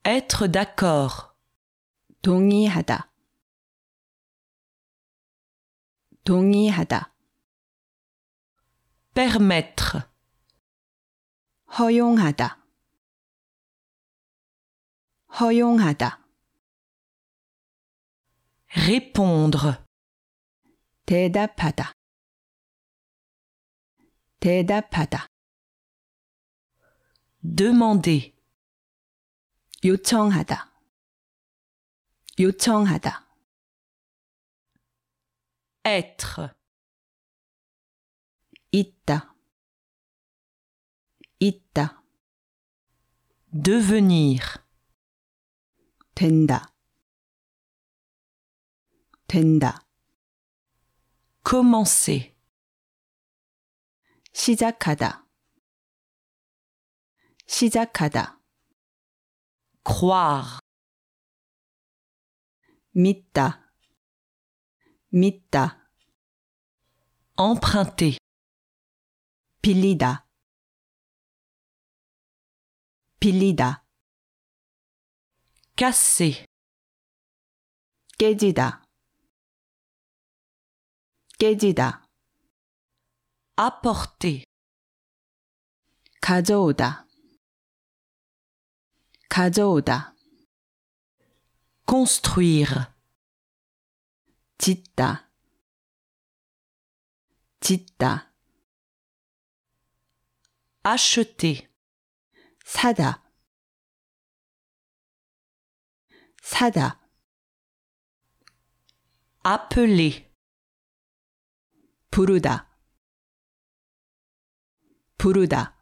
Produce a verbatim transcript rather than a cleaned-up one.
Être d'accord. 동의하다. 동의하다. Permettre. 허용하다. 허용하다. Répondre. 대답하다. 대답하다. Demander. 요청하다. 요청하다. Être. 있다. 있다. Devenir. 된다. 된다. Commencer. 시작하다. 시작하다. Croire. 믿다. 믿다. Emprunter. 빌리다. 빌리다. Casser. 깨지다. 깨지다. Apporter. 가져오다. 가져오다. Construire. 짓다. 짓다. Acheter. 사다. 사다. Appeler. 부르다. 부르다.